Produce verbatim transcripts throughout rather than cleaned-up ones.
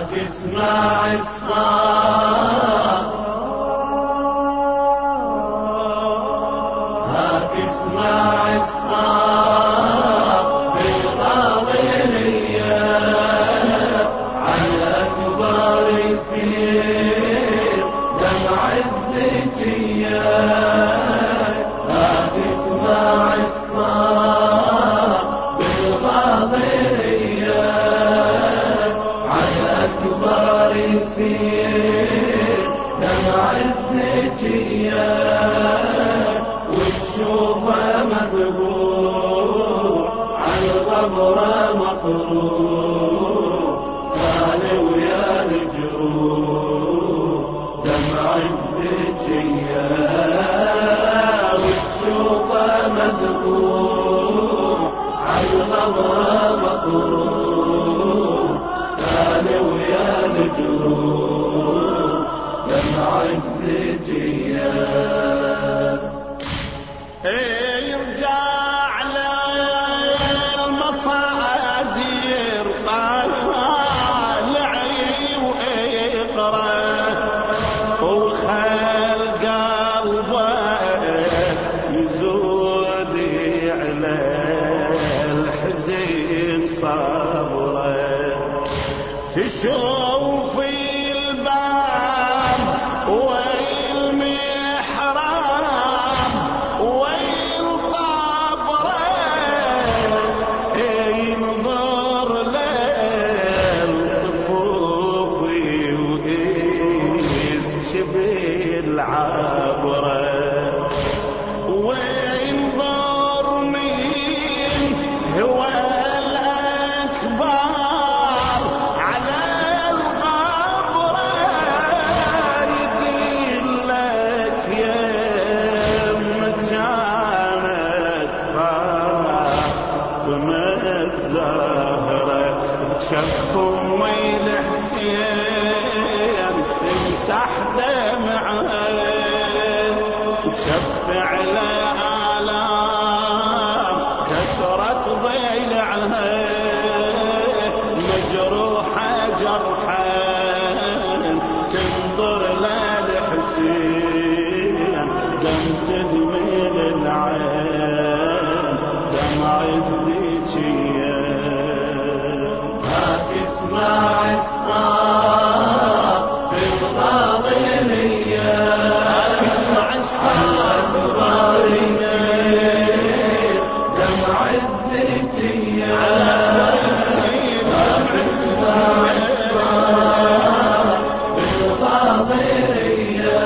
تسمع الصوت، لا تسمع الصوت بالقاضرية، على كبار يسير دمع الزكية. لا تسمع الصوت بالقاضرية، على كبار يسير دمع الزكية، وتشوفه مذبوح عالقبر مطروح، سالي ويا الجروح دمع الزكية. وتشوفه مذبوح عالقبر مطروح، سالي ويا الجروح دمع الزكية. يرجع للمصادر طالع ويقرأ، وخل قلبه يزود على الحزين صبره. تشوف الباب والمحراب والقبره، ينظر للطفوف ويسكب العبره، وينظر مين هو الأكبر على القبر، يدلك يمة كانت فاطمة الزهرة، بشف أم الحسين تمسح دمعها، تشفع لآلام كسرت ضلعها، مجروحة جرحا تنظر للحسين، دم تهمل العين دمع الزكية. لا تسمع الصوت بالقاضرية، تسمع الصوت بالقاضرية دمع الزكية، على أكبر يسير دمع الزكية، بالقاضرية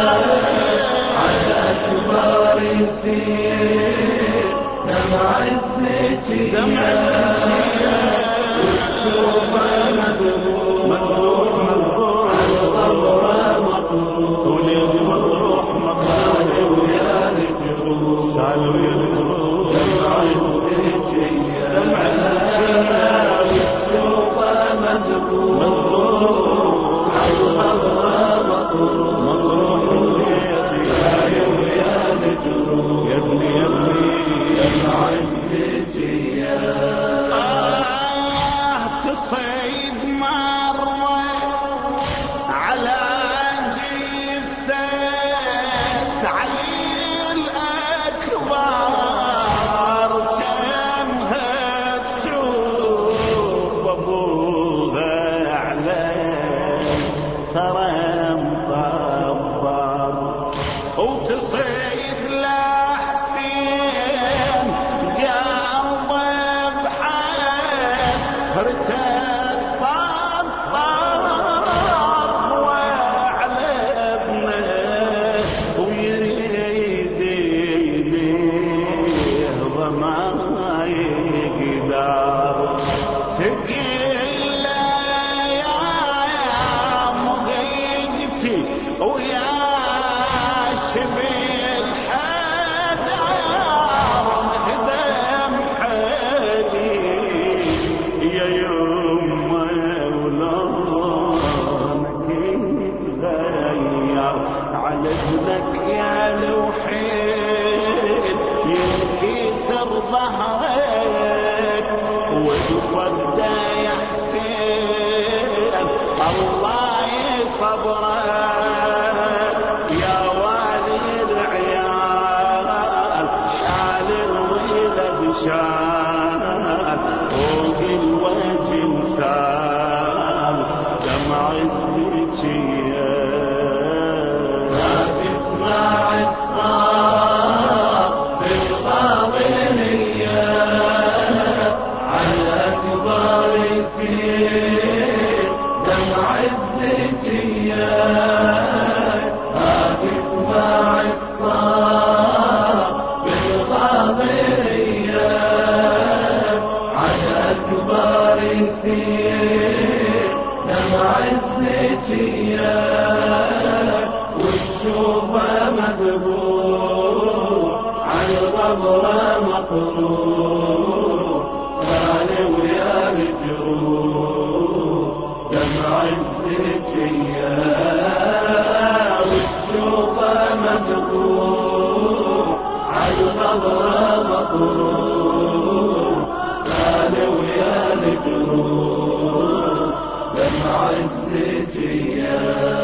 على كبار يسير دمع الزكية، دمع الزكية. وتشوفه مذبوح عالقبر مطروح، وليد مطروح سالي ويا الجروح سالي ويا الجروح دمع الزكية، دمع الزكية. وتشوفه مذبوح عالقبر مطروح، سالي ويا الجروح يا ابني يا ابني دمع الزكية. آه تصيد مرة على جثة علي الأكبر، جمها تشوف أبوها عليه ثرى مطبر، وتصيد لحسين قلبه بحس هرتت طبطب وعلى ابنه، ويريد يليه ضما يقدر، تقل يا مضيقتي ويا شبيل حدار، خدم حالي يا يوم جيا ما تسمع الصار بالقاضية على كبار يسير دمع الزكية ما تسمع الصار بالقاضية على كبار يسير دمع الزكية وتشوفه مذبوح على القبر مطروح سالي ويا الجروح دمع الزكية وتشوفه مذبوح على القبر مطروح سالي ويا الجروح دمع الزكية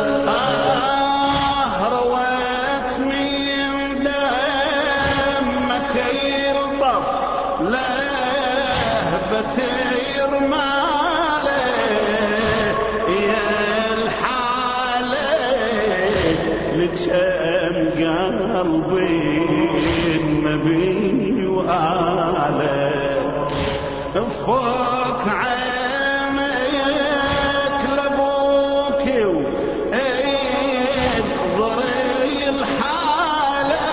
آه رويت من دمك يلطف لهبة يرماله يا الحالة لجأم قلبي النبي وآله فوق عينيك لابوك ضري الحالة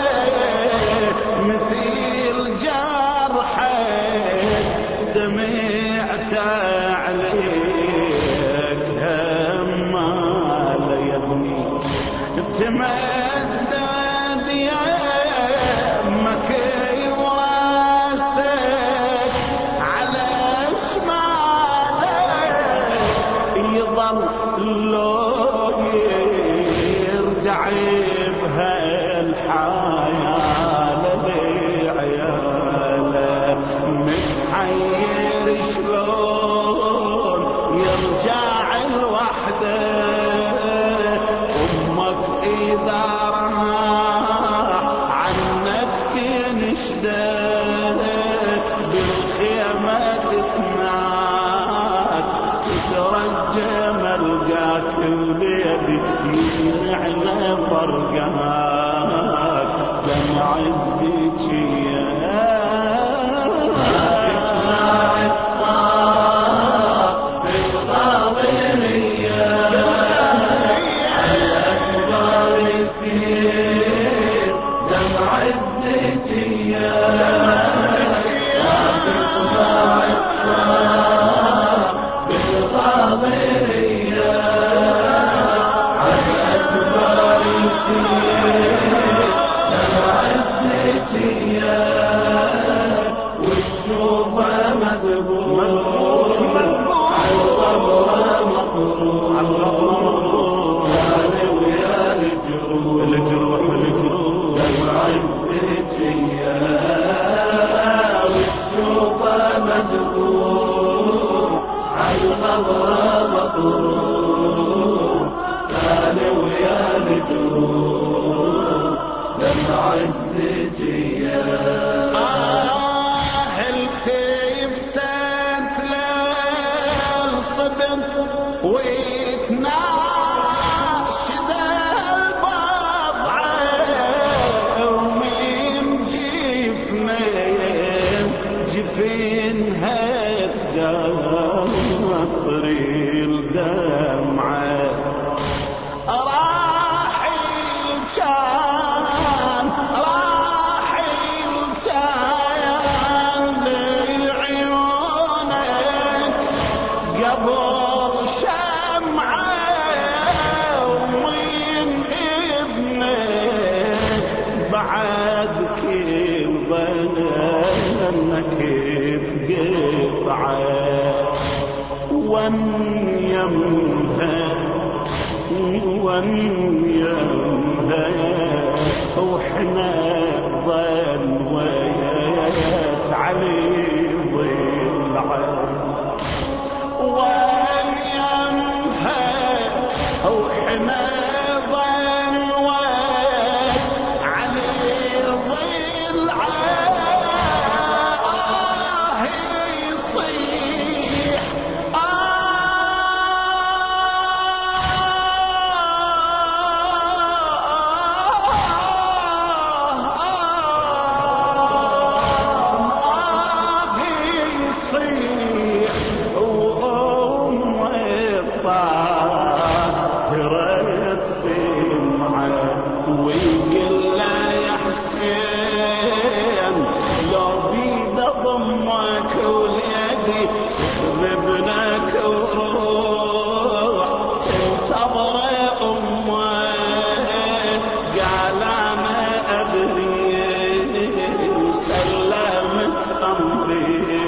مثيل جرحك دمعت عليك همال يا ابني تمدد يمك وراسك على شمالك يظل لو يرجع بهالحياة لعياله متحير شلون يرجع لوحده امك اذا راح عنك تنشده بالخيمة تتناك تترجى ملقاك وليدي يجري على فرقاك دمع الزكية اسمع الصار بالقاضية على كبار يسير دمع الزكية اسمع الصار بالقاضية على كبار يسير دمع الزكية وتشوفه مذبوح على القبر مطروح سالي ويا الجروح الجروح الجروح دمع الزكية وتشوفه مذبوح على القبر مطروح سالي ويا الجروح دمع الزكية آه التفتت للصبر ويتناشد البضعة ومن جفنين جفنها تقطري الدمعة راحل كان راحل كان لعيونك قبل شمعة ومن ابنك بعد كل ظنك تقطعه وان يمها وان يمها وحنا ظل ويات علي ضلعه وان يمها وحنا ظل ويات علي ضلعه يصيح آه طاهرة سمعة ويقول له يا حسين لو بيد ضمك وليدي ذبنك وروح تنتظر امك قال انا ادري وسلمت امري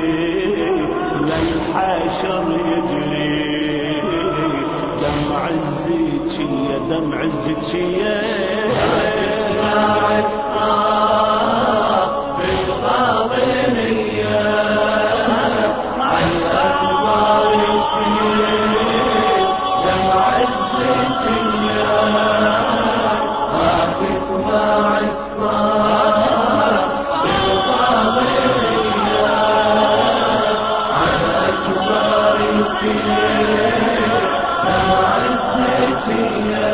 للحشر يجري دمع الزكية دمع الزكية اسمع الصاح بالقاضنية اسمع الأخبار دمع الزكية ما تسمع الصاح بالقاضنية على أكبر دمع الزكية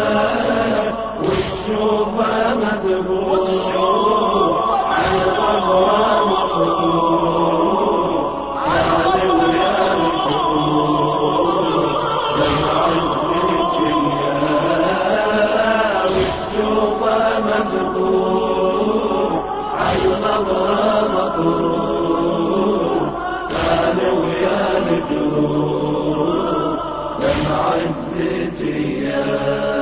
وتشوفه مذبوح عن غمرة مصروف سالم يا الحبوب دمع الزكية وتشوفه مذبوح عن غمرة مصروف سالم يا الحبوب دمع الزكية